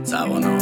توانا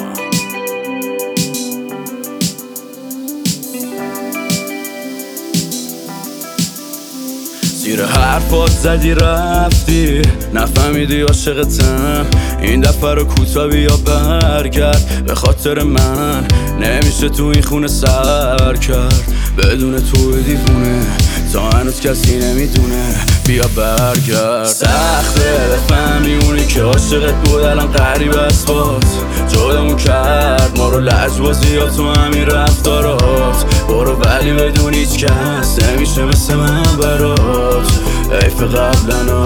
زیر حرفات زدی رفتی، نفهمیدی عاشقتم. این دفعه رو کوتا بیا برگرد، به خاطر من نمیشه تو این خونه سر کرد. بدون تو دیوونه تا هنوز کسی نمیدونه، بیا برگرد. سخته بفهمی اونی که عاشقت بود الان غریب از خود جدامون کرد ما رو، لجبازی ها تو همین رفتارات. برو ولی بدون هیچ کس نمیشه مثل من برات، حیف قبلنا.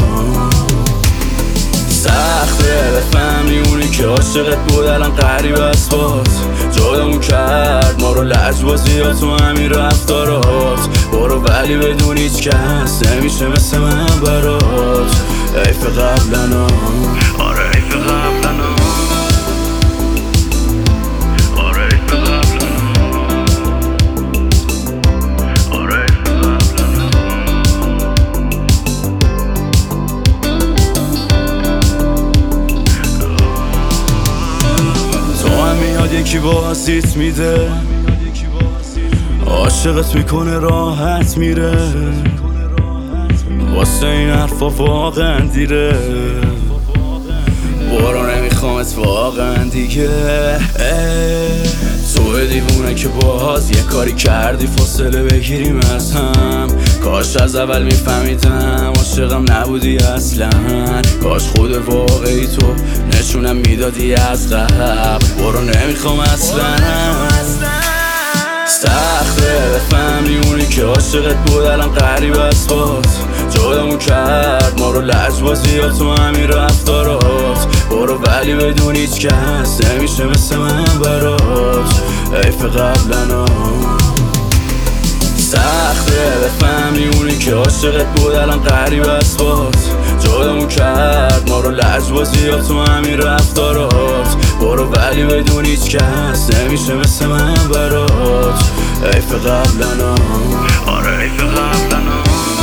سخته بفهمی اونی که عاشقت بود الان غریب از خود جدامون کرد ما رو، لجبازی ها تو همین رفتارات. برو ولی بدون هیچ کس نمیشه مثل من برات، حیف قبلنا. آره حیف قبلنا. یکی بازیت میده، عاشقت میکنه راحت میره، واسه این حرفا واقعا دیره. برو نمیخوامت واقعا دیگه. تو دیوونه که باز یه کاری کردی فاصله بگیریم از هم. کاش از اول میفهمیدم عاشقم نبودی اصلا. کاش خود واقعی تو نشونم میدادی از قبل. برو نمیخوام اصلا. سخته بفهمی اونی که عاشقت بود الان غریب از خود جدامون کرد ما رو، لجبازی ها تو همین رفتارات. برو ولی بدون هیچ کس نمیشه مثل من برات، حیف قبلنا. سخته بفهمی اونی که عاشقت بود الان غریب از خود جدامون کرد ما رو، لجبازی ها تو همین رفتارات. برو ولی بدون هیچ کس نمیشه مثل من برات، حیف قبلنا. آره حیف قبلنا.